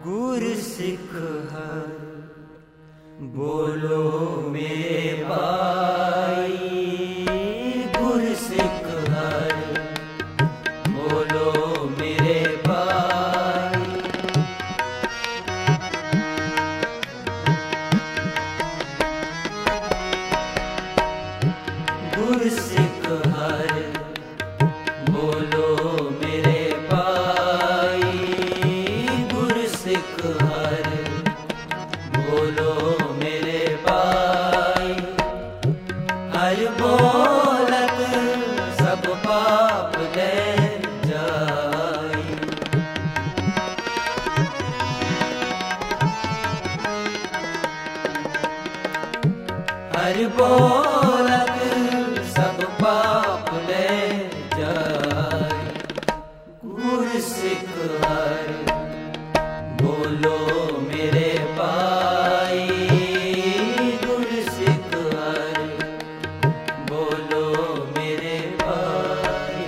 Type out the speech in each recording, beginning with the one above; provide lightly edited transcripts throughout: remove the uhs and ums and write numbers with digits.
गुर सिख हर बोलो मेरे भाई, गुर सिख हर बोलो मेरे भाई। गुर सिख हर बोलो मेरे भाई, गुर सिख हर बोलो मेरे भाई। हर बोलत सब पाप ले जाई। हर बोलत सब पाप ले जाई। गुर सिख हर बोलो मेरे भाई, गुर सिख हर बोलो मेरे भाई।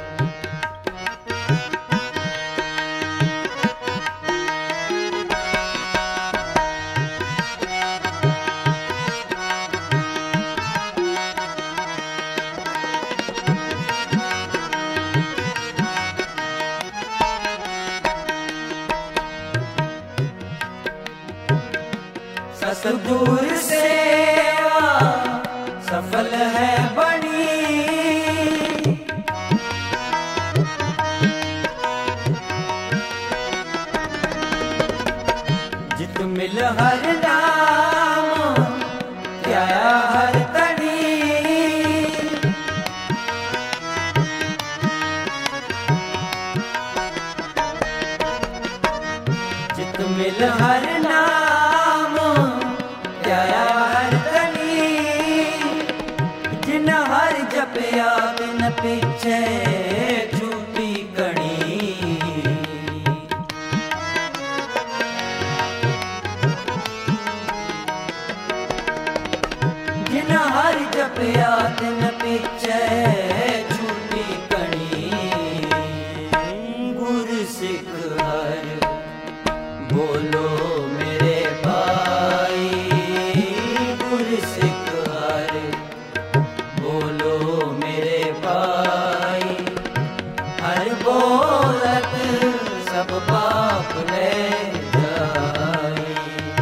सतगुर सेवा सफल है बनी। जित मिल हर नाम क्या हर तनी। जित मिल हर नाम हर तनी। जिन हर जपया बिन पीछे झूठी कणी। जिन हर जपया बिन पीछे झूठी कणी। गुर सिख हर बोलो मेरे भाई, गुर सिख हर बोलो मेरे भाई। हर बोलत सब पाप ले जाई।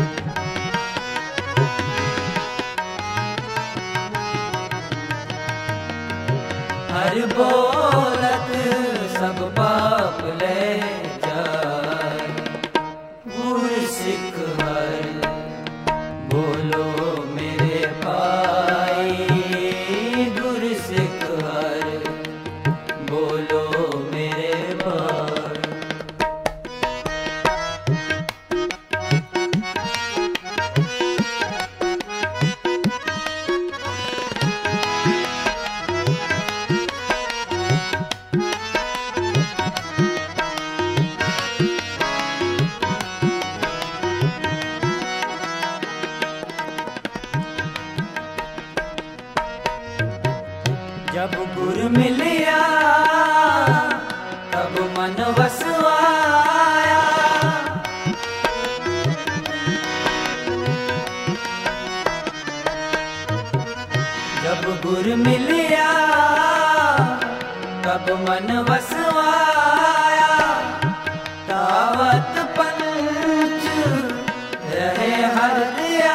हर बोलत सब पाप ले जाई। गुर सिख हर बोलो मेरे भाई, गुर सिख हर बोलो मेरे भाई। जब गुर मिलिया तब मन वस आया। जब गुर मिलिया तब मन वस आया। तावत पंच रहे हर दिया।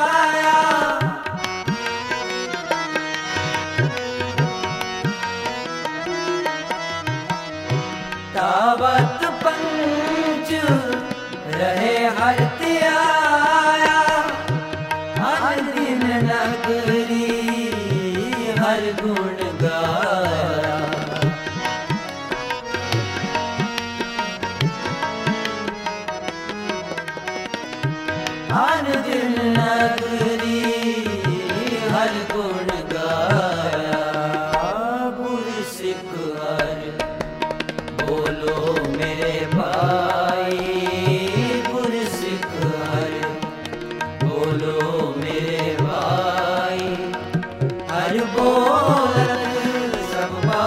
तावत पंच रहे हर त्याया। हर दिन नगरी हर गुण गाया। हर दिन नगरी हर गुण गाया। गुर सिख हर बोलो मेरे भाई, गुर सिख हर बोलो मेरे भाई। हर बोलत सब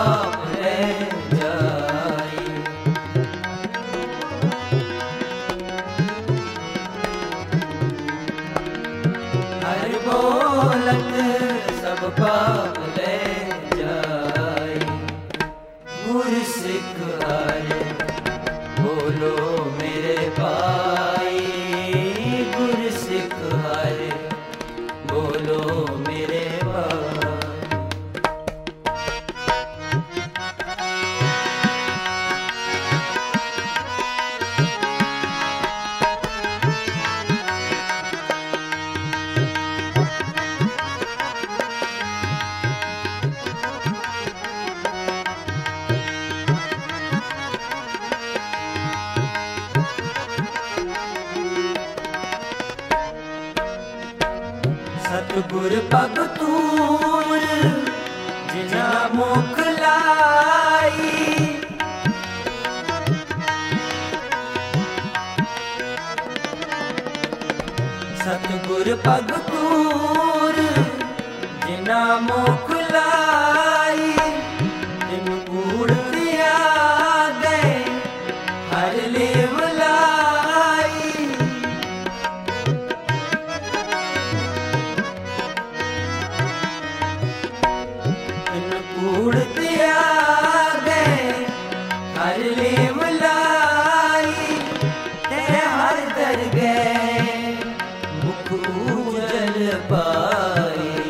ले जाए। गुरसिख हर बोलो मेरे भाई, गुरसिख हर बोलो मेरे भाई। सतगुर भगतूर जिना मुख लाई, सतगुर भगतूर जिना मुख लाई। तिन कूड़ दिया गए हर लेव लाई। कूड़ दिया गए हर लेव लाई। ते हर दर गए मुख उजल पाई।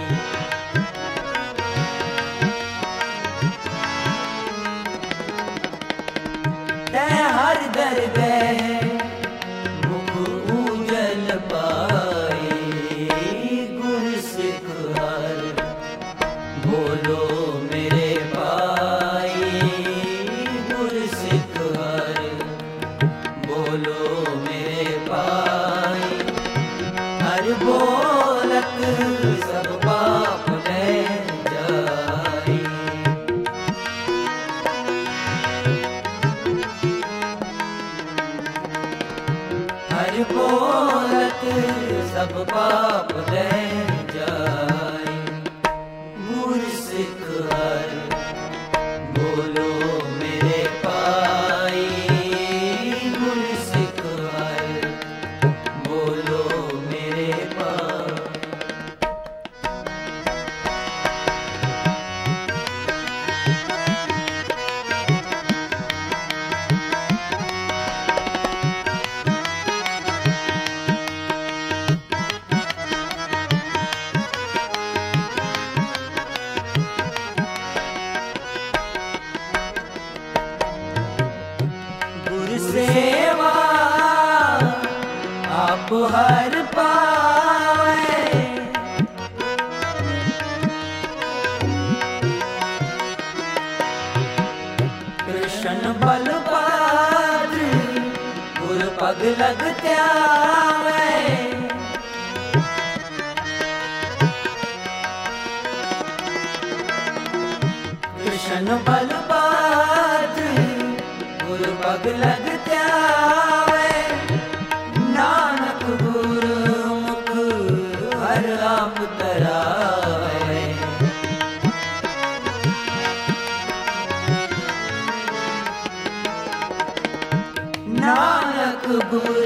ते हर दर गए मुख उजल पाई। गुरसिख हर बोलो मेरे भाई, गुरसिख हर बोलो मेरे भाई। हर बोलत सब पाप ले जाई। हर बोलत सब पाप ले जाई। गुरसिख हर बोलो मेरे भाई, गुरसिख हर बोलो मेरे भाई। सेवा आप हर पावे। कृष्ण बलभद्र गुर पग लग त्यावे। कृष्ण बलभद्र गुर पग लग त्यावे। नानक गुर मुख हर आप तरावे। नानक गुर